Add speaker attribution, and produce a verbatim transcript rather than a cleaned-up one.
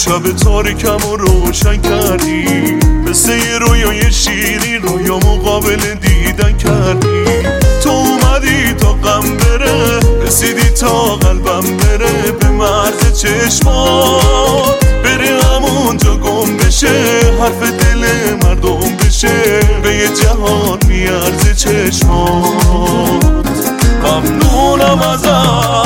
Speaker 1: شب تاریکم رو روشن کردی، مثل یه رویای شیرین رویامو قابل دیدن کردی. تو اومدی تا غم بره، رسیدی تا قلبم بره، به مرز چشمات بره همونجا گم بشه، حرف دل مردم بشه، به یه جهان میارزه چشمات. ممنونم ازت